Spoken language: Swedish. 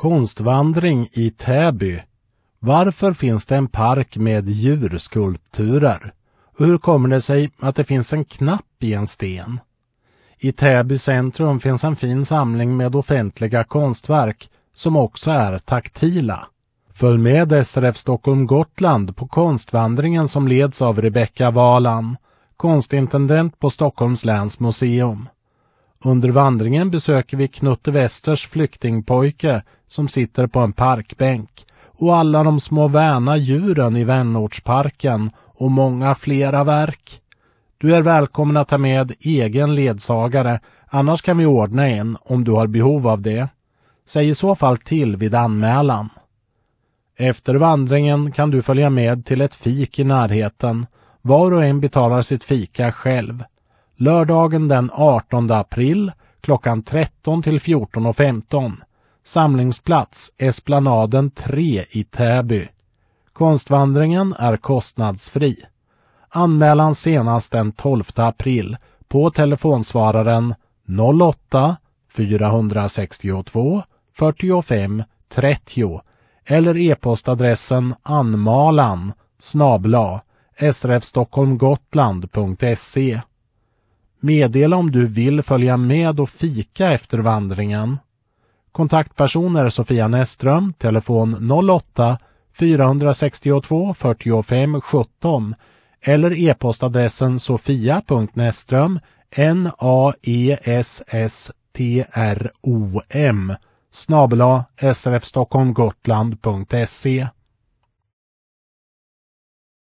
Konstvandring i Täby. Varför finns det en park med djurskulpturer? Och hur kommer det sig att det finns en knapp i en sten? I Täby centrum finns en fin samling med offentliga konstverk som också är taktila. Följ med SRF Stockholm Gotland på konstvandringen som leds av Rebecka Valan, konstintendent på Stockholms läns museum. Under vandringen besöker vi Knutte Westers flyktingpojke som sitter på en parkbänk och alla de små väna djuren i vänortsparken och många flera verk. Du är välkommen att ta med egen ledsagare, annars kan vi ordna en om du har behov av det. Säg i så fall till vid anmälan. Efter vandringen kan du följa med till ett fik i närheten. Var och en betalar sitt fika själv. Lördagen den 18 april klockan 13 till 14:15. Samlingsplats Esplanaden 3 i Täby. Konstvandringen är kostnadsfri. Anmälan senast den 12 april på telefonsvararen 08 462 45 30 eller e-postadressen anmalan@srfstockholmgotland.se. Meddela om du vill följa med och fika efter vandringen. Kontaktpersoner Sofia Näström, telefon 08 462 45 17 eller e-postadressen sofia.näström naesstrom @srfstockholmgotland.se.